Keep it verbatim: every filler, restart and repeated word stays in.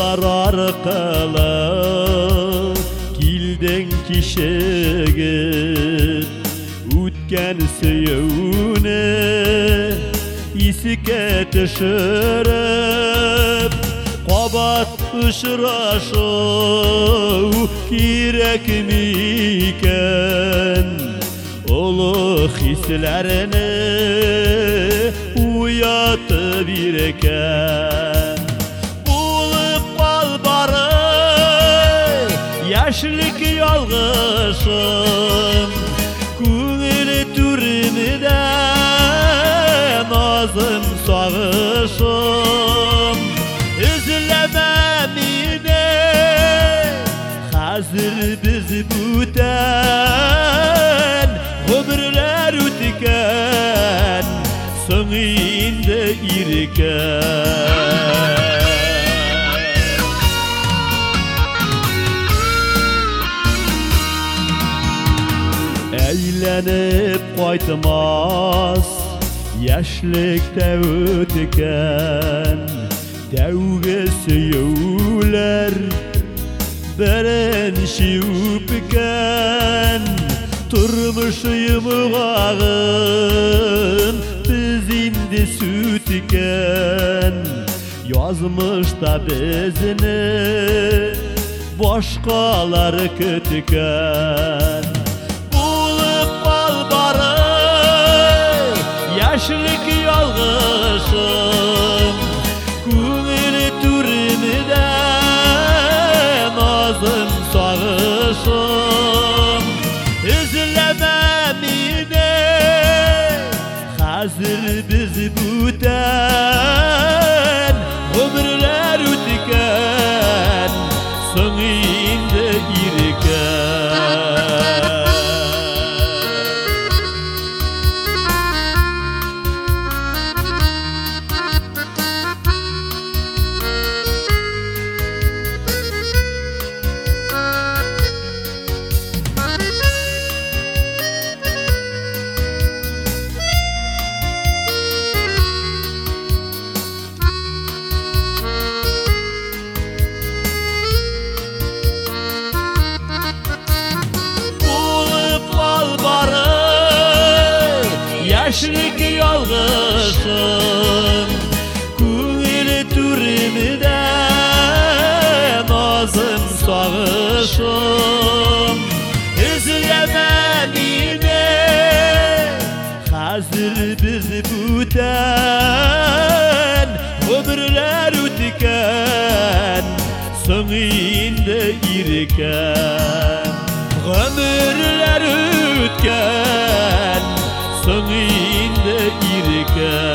Yıllar arkalı kilden kişigir Ütken süyüne isike tüşürüp Qabat ışıraşı kirek miken Ulu hislerini uyatı birken Bulup qal bari yaşlik yalğışım Көңіл түрімді назым сағышым Үзілеме мені Қазір біз бүтән Ғұмырлар өткен Соң енді иркен Әйленіп қайтмас Яшілікте өткен Дәуге сүйеулер Бірінші өпкен Тұрмыш ұйымығағын Біз енді сөткен Язмышта бізіні Башқалар көткен Yaşlık yalğışım Көңіл түрімді назым сағышым Үзілеме мені Қазір біз бүтән Ғұмырлар өткен Соң енді иркен Yaşlık yalğışım Көңіл түрімді назым сағышым Үзілеме мені Қазір біз бүтән Ғұмырлар өткен Соң енді иркен Ғұмырлар өткен Соң енді иркен